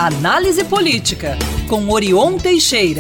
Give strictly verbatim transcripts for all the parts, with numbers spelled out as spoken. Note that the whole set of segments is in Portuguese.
Análise Política, com Orion Teixeira.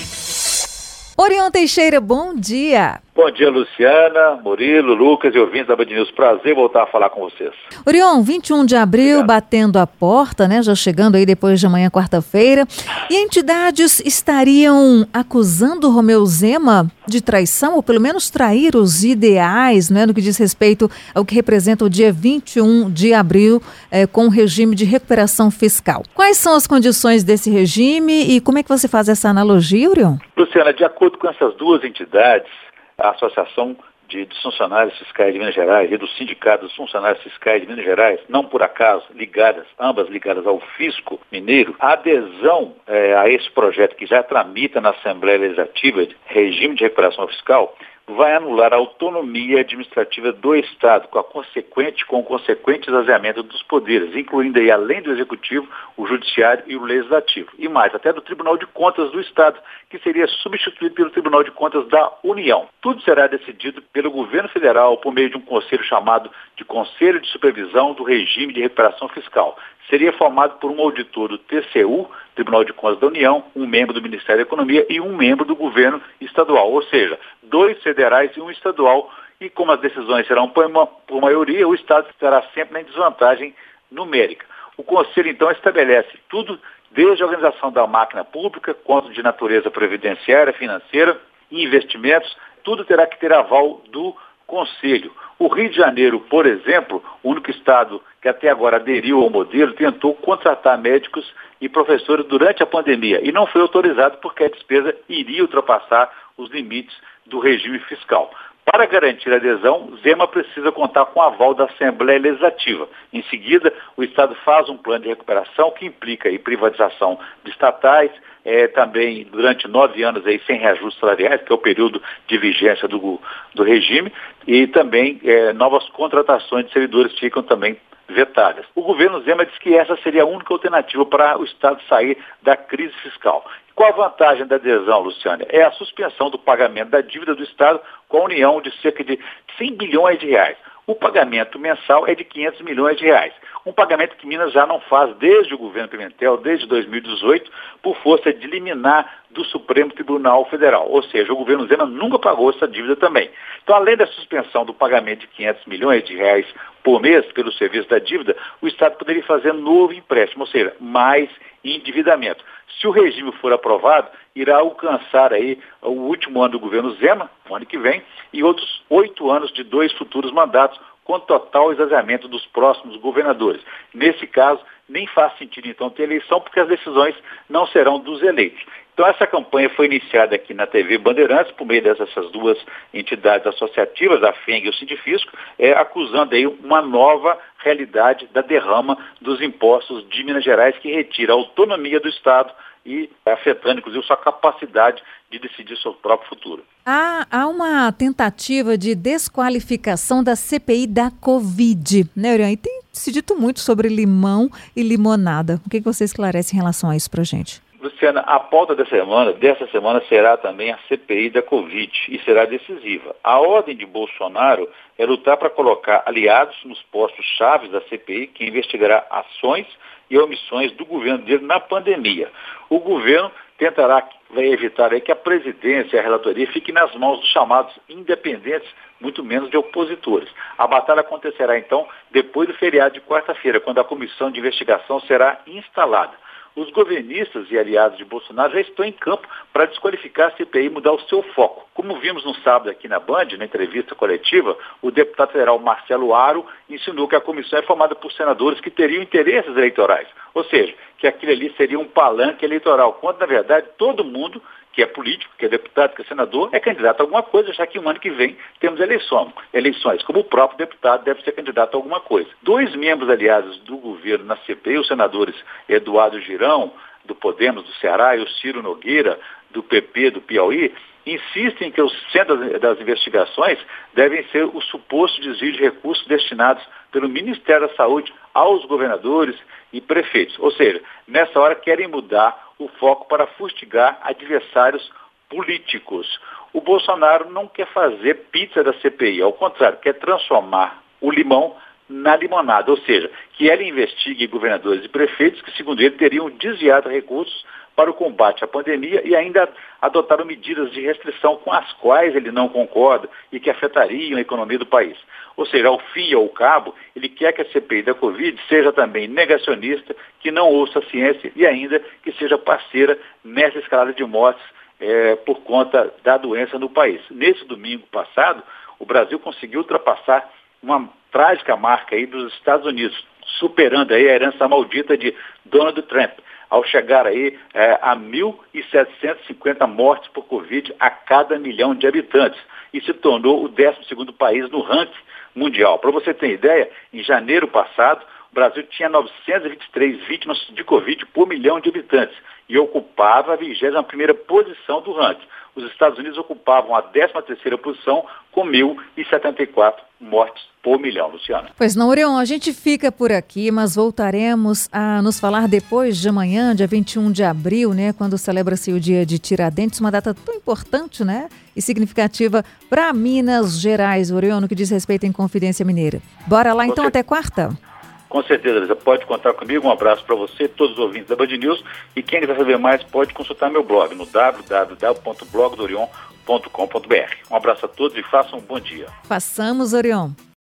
Orion Teixeira, bom dia. Bom dia, Luciana, Murilo, Lucas e ouvintes da Band News. Prazer voltar a falar com vocês. Orion, vinte e um de abril, Obrigado. Batendo a porta, né? Já chegando aí depois de amanhã, quarta-feira. E entidades estariam acusando Romeu Zema de traição, ou pelo menos trair os ideais, né? No que diz respeito ao que representa o dia vinte e um de abril, eh, com o regime de recuperação fiscal. Quais são as condições desse regime e como é que você faz essa analogia, Orion? Luciana, de acordo com essas duas entidades, a Associação de, dos Funcionários Fiscais de Minas Gerais e do Sindicato dos Funcionários Fiscais de Minas Gerais, não por acaso ligadas, ambas ligadas ao Fisco Mineiro, a adesão é, a esse projeto que já tramita na Assembleia Legislativa, de regime de recuperação fiscal, vai anular a autonomia administrativa do Estado, com, a consequente, com o consequente esvaziamento dos poderes, incluindo aí, além do Executivo, o Judiciário e o Legislativo. E mais, até do Tribunal de Contas do Estado, que seria substituído pelo Tribunal de Contas da União. Tudo será decidido pelo governo federal por meio de um conselho chamado de Conselho de Supervisão do Regime de Recuperação Fiscal. Seria formado por um auditor do T C U, Tribunal de Contas da União, um membro do Ministério da Economia e um membro do governo estadual, ou seja, dois federais e um estadual, e como as decisões serão por, uma, por maioria, o Estado estará sempre em desvantagem numérica. O Conselho, então, estabelece tudo, desde a organização da máquina pública, quanto de natureza previdenciária, financeira e investimentos, tudo terá que ter aval do Conselho. O Rio de Janeiro, por exemplo, o único estado que até agora aderiu ao modelo, tentou contratar médicos e professores durante a pandemia e não foi autorizado porque a despesa iria ultrapassar os limites do regime fiscal. Para garantir a adesão, Zema precisa contar com o aval da Assembleia Legislativa. Em seguida, o Estado faz um plano de recuperação que implica a privatização de estatais, é, também durante nove anos aí, sem reajustes salariais, que é o período de vigência do, do regime, e também é, novas contratações de servidores ficam também vetadas. O governo Zema diz que essa seria a única alternativa para o Estado sair da crise fiscal. Qual a vantagem da adesão, Luciana? É a suspensão do pagamento da dívida do Estado com a União de cerca de cem bilhões de reais. O pagamento mensal é de quinhentos milhões de reais. Um pagamento que Minas já não faz desde o governo Pimentel, desde dois mil e dezoito, por força de liminar do Supremo Tribunal Federal. Ou seja, o governo Zema nunca pagou essa dívida também. Então, além da suspensão do pagamento de quinhentos milhões de reais por mês pelo serviço da dívida, o Estado poderia fazer novo empréstimo, ou seja, mais endividamento. Se o regime for aprovado, irá alcançar aí o último ano do governo Zema, o ano que vem, e outros oito anos de dois futuros mandatos, com total esvaziamento dos próximos governadores. Nesse caso, nem faz sentido, então, ter eleição, porque as decisões não serão dos eleitos. Então, essa campanha foi iniciada aqui na T V Bandeirantes, por meio dessas duas entidades associativas, a F E N G e o Sindifisco, é, acusando aí uma nova realidade da derrama dos impostos de Minas Gerais, que retira a autonomia do Estado e afetando, inclusive, sua capacidade de decidir seu próprio futuro. Há, há uma tentativa de desqualificação da C P I da Covid, né, Orion? E tem se dito muito sobre limão e limonada. O que você esclarece em relação a isso para a gente? Luciana, a pauta da semana, dessa semana será também a C P I da Covid e será decisiva. A ordem de Bolsonaro é lutar para colocar aliados nos postos chaves da C P I, que investigará ações e omissões do governo dele na pandemia. O governo tentará vai evitar aí que a presidência e a relatoria fiquem nas mãos dos chamados independentes, muito menos de opositores. A batalha acontecerá, então, depois do feriado de quarta-feira, quando a comissão de investigação será instalada. Os governistas e aliados de Bolsonaro já estão em campo para desqualificar a C P I e mudar o seu foco. Como vimos no sábado aqui na Band, na entrevista coletiva, o deputado federal Marcelo Aro insinuou que a comissão é formada por senadores que teriam interesses eleitorais. Ou seja, que aquilo ali seria um palanque eleitoral, quando, na verdade, todo mundo que é político, que é deputado, que é senador, é candidato a alguma coisa, já que o ano que vem temos eleições, eleições, como o próprio deputado deve ser candidato a alguma coisa. Dois membros aliados do governo na C P I, os senadores Eduardo Girão, do Podemos, do Ceará, e o Ciro Nogueira, do P P, do Piauí, insistem que o centro das investigações devem ser o suposto desvio de recursos destinados pelo Ministério da Saúde aos governadores e prefeitos. Ou seja, nessa hora querem mudar o foco para fustigar adversários políticos. O Bolsonaro não quer fazer pizza da C P I, ao contrário, quer transformar o limão na limonada, ou seja, que ela investigue governadores e prefeitos que, segundo ele, teriam desviado recursos para o combate à pandemia e ainda adotaram medidas de restrição com as quais ele não concorda e que afetariam a economia do país. Ou seja, ao fim e ao cabo, ele quer que a C P I da Covid seja também negacionista, que não ouça a ciência e ainda que seja parceira nessa escalada de mortes é, por conta da doença no país. Nesse domingo passado, o Brasil conseguiu ultrapassar uma trágica marca aí dos Estados Unidos, superando aí a herança maldita de Donald Trump, ao chegar aí é, a mil setecentas e cinquenta mortes por Covid a cada milhão de habitantes e se tornou o décimo segundo país no ranking mundial. Para você ter ideia, em janeiro passado, o Brasil tinha novecentas e vinte e três vítimas de Covid por milhão de habitantes e ocupava a vigésima primeira posição do ranking. Os Estados Unidos ocupavam a décima terceira posição com mil e setenta e quatro mortes por milhão, Luciana. Pois não, Orion, a gente fica por aqui, mas voltaremos a nos falar depois de amanhã, dia vinte e um de abril, né, quando celebra-se o dia de Tiradentes, uma data tão importante, né, e significativa para Minas Gerais, Orion, no que diz respeito à Inconfidência Mineira. Bora lá, então, até quarta? Com certeza, Elisa, pode contar comigo. Um abraço para você, todos os ouvintes da Band News. E quem quiser saber mais, pode consultar meu blog no w w w ponto blog do orion ponto com ponto b r. Um abraço a todos e façam um bom dia. Façamos, Orion.